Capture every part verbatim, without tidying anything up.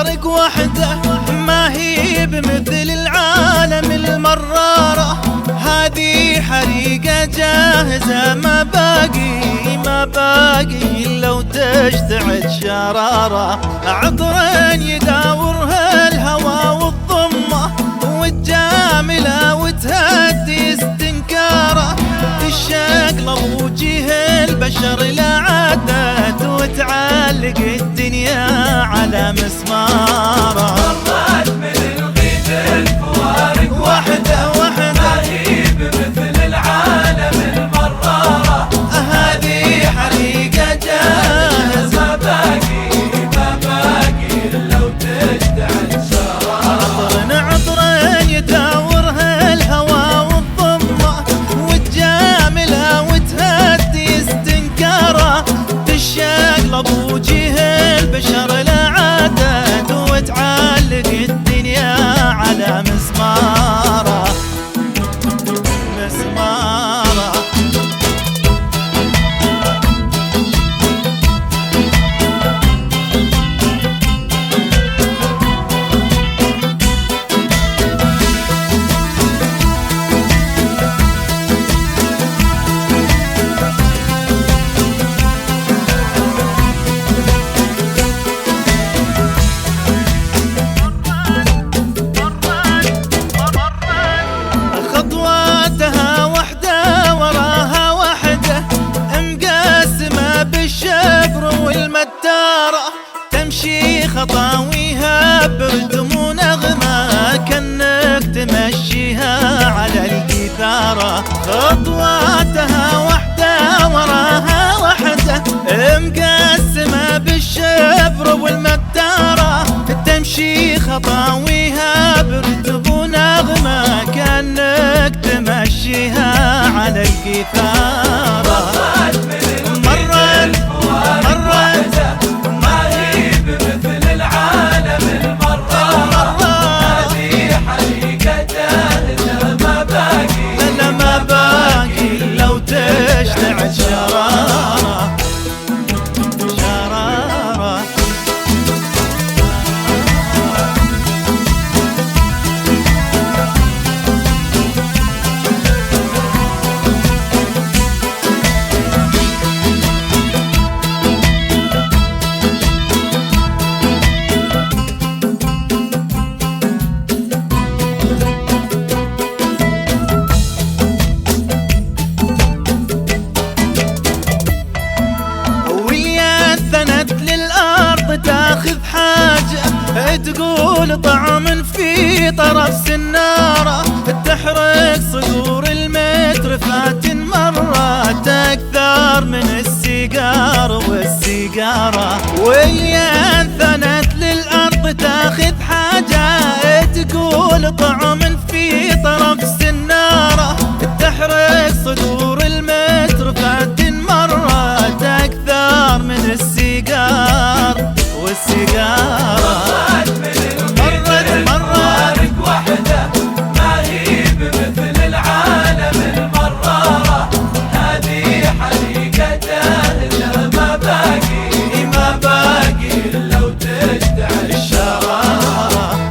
فوارق وحدة ما هي بمثل العالم المرارة. هذه حريقة جاهزة ما باقي ما باقي إلا وتشتعل شرارة. عطر يداورها الهوى والضمة وتجامله وتهدي استنكاره. تشقلب وجه البشر لا عادت وتعلق الدنيا على مسماره. مرات من الغيث الفوارق وحدة وحدة ما هي بمثل العالم المرارة. هذه حريقة جاهزة ما باقي ما باقي إلا وتشتعل شرارة. عطر عطر يداورها الهوى والضمة وتجامله وتهدي استنكاره. تشقلب وجه البشر لا عادت وتعلق الدنيا على مسماره مسماره. خطواتها وحدة وراها وحدة مقسمة بالشبر والمتارة. تمشي خطاويها برتم ونغمة كأنك تمشيها على الجيثارة. خطواتها وحدة وراها وحدة مقسمة بالشبر والمتارة. تمشي خطاويها برتم ونغمة كأنك تمشيها على الجيثارة. مرات من مرات مرات ما هي بمثل العالم المرارة. هذه حريقة جاهزة ما باقي لا ما باقي لو تشتعل شرارة شرارة. تاخذ حاجة تقول طعم في طرف سنارة. تحرق صدور المتر فات مرات أكثر من السيجار والسيجارة. ويا ثنت للأرض تاخذ حاجة تقول طعم في طرف سنارة. تحرق صدور المتر فات مرات أكثر من السيجار والسيجارة. مرت مرت وحدة ما هي بمثل العالم المرارة. هذه حريقة جاهزة ما باقي ما باقي إلا وتشتعل الشرارة.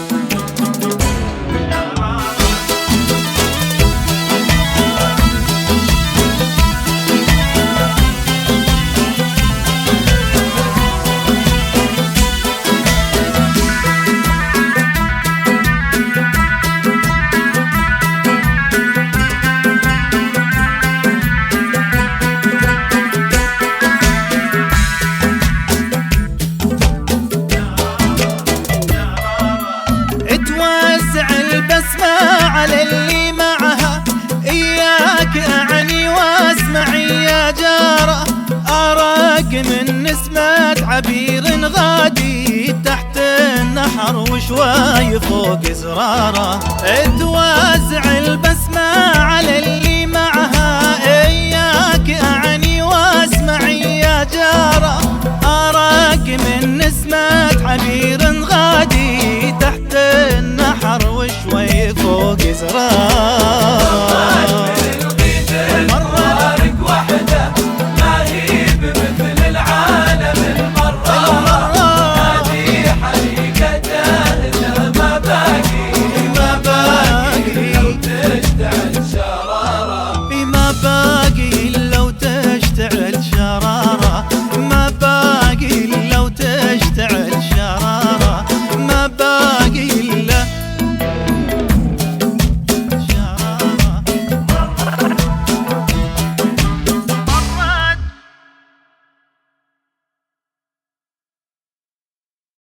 البسمة على اللي معها إياك أعني واسمعي يا جارة. أراك من نسمة عبير غادي تحت النحر وشوي فوق زرارة. توزع